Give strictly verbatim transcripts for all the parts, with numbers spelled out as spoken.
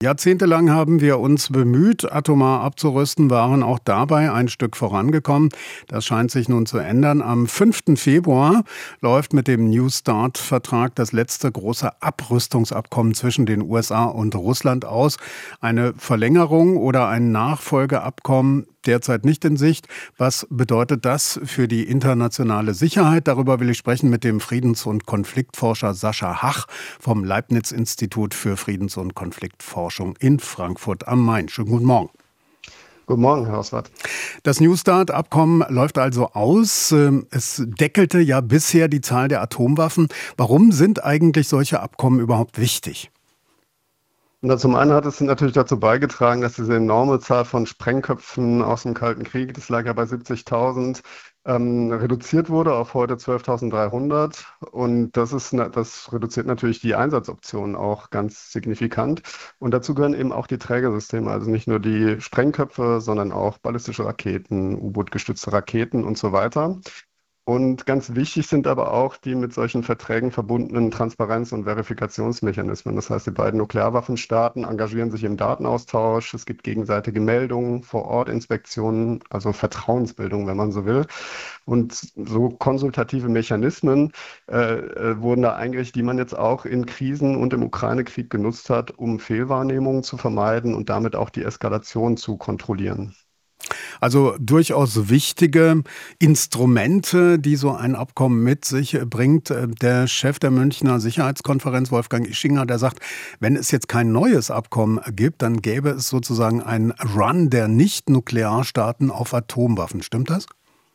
Jahrzehntelang haben wir uns bemüht, atomar abzurüsten, waren auch dabei ein Stück vorangekommen. Das scheint sich nun zu ändern. Am fünften Februar läuft mit dem New Start-Vertrag das letzte große Abrüstungsabkommen zwischen den U S A und Russland aus. Eine Verlängerung oder ein Nachfolgeabkommen derzeit nicht in Sicht. Was bedeutet das für die internationale Sicherheit? Darüber will ich sprechen mit dem Friedens- und Konfliktforscher Sascha Hach vom Leibniz-Institut für Friedens- und Konfliktforschung in Frankfurt am Main. Schönen guten Morgen. Guten Morgen, Herr Oswald. Das New Start-Abkommen läuft also aus. Es deckelte ja bisher die Zahl der Atomwaffen. Warum sind eigentlich solche Abkommen überhaupt wichtig? Na, zum einen hat es natürlich dazu beigetragen, dass diese enorme Zahl von Sprengköpfen aus dem Kalten Krieg, das lag ja bei siebzigtausend, ähm, reduziert wurde auf heute zwölftausenddreihundert. Und das ist, das reduziert natürlich die Einsatzoptionen auch ganz signifikant. Und dazu gehören eben auch die Trägersysteme, also nicht nur die Sprengköpfe, sondern auch ballistische Raketen, U-Boot-gestützte Raketen und so weiter. Und ganz wichtig sind aber auch die mit solchen Verträgen verbundenen Transparenz- und Verifikationsmechanismen. Das heißt, die beiden Nuklearwaffenstaaten engagieren sich im Datenaustausch. Es gibt gegenseitige Meldungen, Vor-Ort-Inspektionen, also Vertrauensbildung, wenn man so will. Und so konsultative Mechanismen äh, äh, wurden da eingerichtet, die man jetzt auch in Krisen und im Ukraine-Krieg genutzt hat, um Fehlwahrnehmungen zu vermeiden und damit auch die Eskalation zu kontrollieren. Also durchaus wichtige Instrumente, die so ein Abkommen mit sich bringt. Der Chef der Münchner Sicherheitskonferenz, Wolfgang Ischinger, der sagt, wenn es jetzt kein neues Abkommen gibt, dann gäbe es sozusagen einen Run der Nicht-Nuklearstaaten auf Atomwaffen. Stimmt das?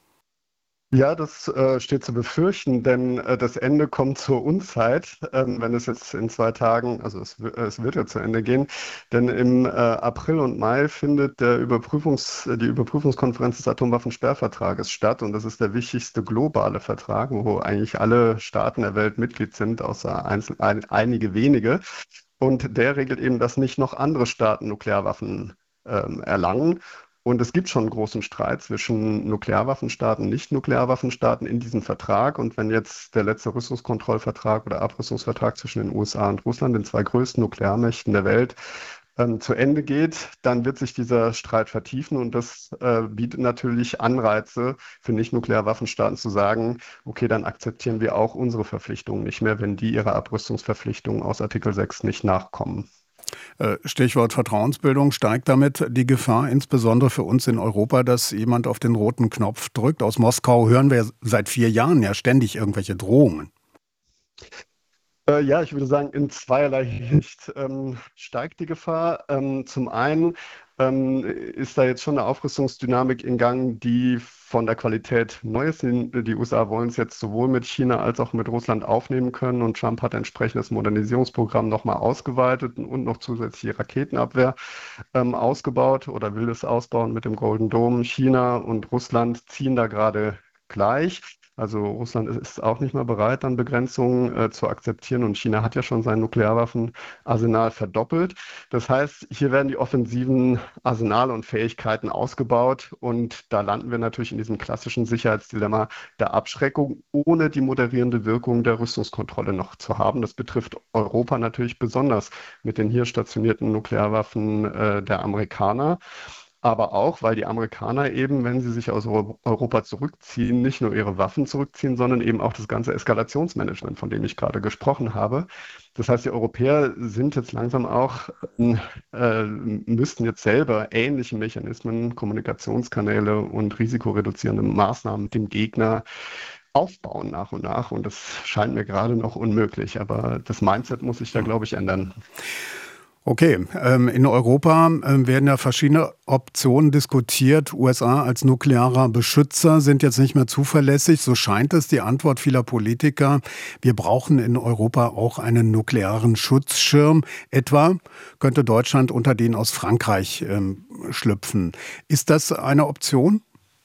Ja, das äh, steht zu befürchten, denn äh, das Ende kommt zur Unzeit, ähm, wenn es jetzt in zwei Tagen, also es, w- es wird ja zu Ende gehen, denn im äh, April und Mai findet der Überprüfungs, äh, die Überprüfungskonferenz des Atomwaffensperrvertrages statt und das ist der wichtigste globale Vertrag, wo eigentlich alle Staaten der Welt Mitglied sind, außer einzel ein, einige wenige. Und der regelt eben, dass nicht noch andere Staaten Nuklearwaffen ähm, erlangen. Und es gibt schon einen großen Streit zwischen Nuklearwaffenstaaten und Nicht-Nuklearwaffenstaaten in diesem Vertrag. Und wenn jetzt der letzte Rüstungskontrollvertrag oder Abrüstungsvertrag zwischen den U S A und Russland, den zwei größten Nuklearmächten der Welt, ähm, zu Ende geht, dann wird sich dieser Streit vertiefen. Und das äh, bietet natürlich Anreize für Nicht-Nuklearwaffenstaaten zu sagen, okay, dann akzeptieren wir auch unsere Verpflichtungen nicht mehr, wenn die ihrer Abrüstungsverpflichtungen aus Artikel sechs nicht nachkommen. Stichwort Vertrauensbildung, steigt damit die Gefahr, insbesondere für uns in Europa, dass jemand auf den roten Knopf drückt. Aus Moskau hören wir seit vier Jahren ja ständig irgendwelche Drohungen. Äh, ja, ich würde sagen, in zweierlei Hinsicht ähm, steigt die Gefahr. Ähm, zum einen ähm, ist da jetzt schon eine Aufrüstungsdynamik in Gang, die von der Qualität neu ist. Die die U S A wollen es jetzt sowohl mit China als auch mit Russland aufnehmen können und Trump hat entsprechend das Modernisierungsprogramm nochmal ausgeweitet und noch zusätzliche Raketenabwehr ähm, ausgebaut oder will es ausbauen mit dem Golden Dome. China und Russland ziehen da gerade gleich. Also Russland ist auch nicht mehr bereit, dann Begrenzungen äh, zu akzeptieren und China hat ja schon sein Nuklearwaffenarsenal verdoppelt. Das heißt, hier werden die offensiven Arsenale und Fähigkeiten ausgebaut und da landen wir natürlich in diesem klassischen Sicherheitsdilemma der Abschreckung, ohne die moderierende Wirkung der Rüstungskontrolle noch zu haben. Das betrifft Europa natürlich besonders mit den hier stationierten Nuklearwaffen äh, der Amerikaner. Aber auch, weil die Amerikaner eben, wenn sie sich aus Euro- Europa zurückziehen, nicht nur ihre Waffen zurückziehen, sondern eben auch das ganze Eskalationsmanagement, von dem ich gerade gesprochen habe. Das heißt, die Europäer sind jetzt langsam auch, äh, müssten jetzt selber ähnliche Mechanismen, Kommunikationskanäle und risikoreduzierende Maßnahmen mit dem Gegner aufbauen nach und nach. Und das scheint mir gerade noch unmöglich. Aber das Mindset muss sich da, glaube ich, ändern. Okay, ähm, in Europa ähm, werden ja verschiedene Optionen diskutiert. U S A als nuklearer Beschützer sind jetzt nicht mehr zuverlässig. So scheint es die Antwort vieler Politiker. Wir brauchen in Europa auch einen nuklearen Schutzschirm. Etwa könnte Deutschland unter den aus Frankreich ähm, schlüpfen. Ist das eine Option?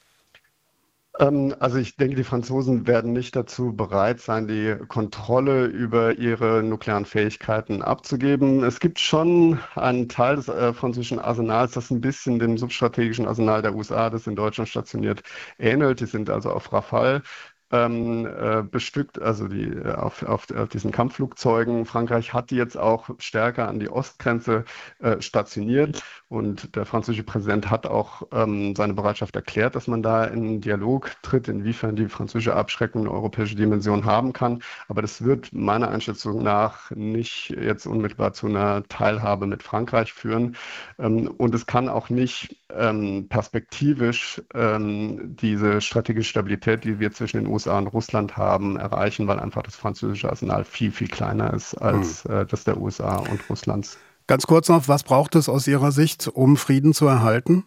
Ähm, also ich denke, die Franzosen werden nicht dazu bereit sein, die Kontrolle über ihre nuklearen Fähigkeiten abzugeben. Es gibt schon einen Teil des äh, französischen Arsenals, das ein bisschen dem substrategischen Arsenal der U S A, das in Deutschland stationiert, ähnelt. Die sind also auf Rafale ähm, äh, bestückt, also die auf, auf, auf diesen Kampfflugzeugen. Frankreich hat die jetzt auch stärker an die Ostgrenze äh, stationiert und der französische Präsident hat auch ähm, seine Bereitschaft erklärt, dass man da in einen Dialog tritt, inwiefern die französische Abschreckung eine europäische Dimension haben kann. Aber das wird meiner Einschätzung nach nicht jetzt unmittelbar zu einer Teilhabe mit Frankreich führen. Ähm, und es kann auch nicht ähm, perspektivisch ähm, diese strategische Stabilität, die wir zwischen den U S A und Russland haben, erreichen, weil einfach das französische Arsenal viel, viel kleiner ist als hm. äh, das der U S A und Russlands. Ganz kurz noch, was braucht es aus Ihrer Sicht, um Frieden zu erhalten?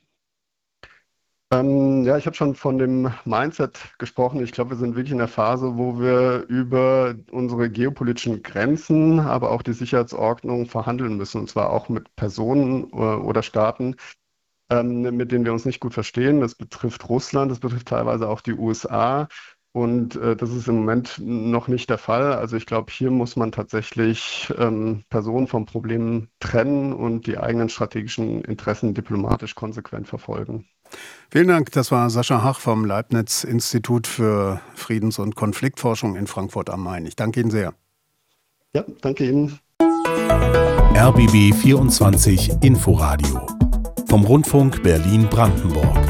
Ähm, ja, ich habe schon von dem Mindset gesprochen. Ich glaube, wir sind wirklich in der Phase, wo wir über unsere geopolitischen Grenzen, aber auch die Sicherheitsordnung verhandeln müssen, und zwar auch mit Personen äh, oder Staaten, ähm, mit denen wir uns nicht gut verstehen. Das betrifft Russland, das betrifft teilweise auch die U S A. Und äh, das ist im Moment noch nicht der Fall. Also ich glaube, hier muss man tatsächlich ähm, Personen vom Problem trennen und die eigenen strategischen Interessen diplomatisch konsequent verfolgen. Vielen Dank. Das war Sascha Hach vom Leibniz-Institut für Friedens- und Konfliktforschung in Frankfurt am Main. Ich danke Ihnen sehr. Ja, danke Ihnen. R B B vierundzwanzig Inforadio vom Rundfunk Berlin-Brandenburg.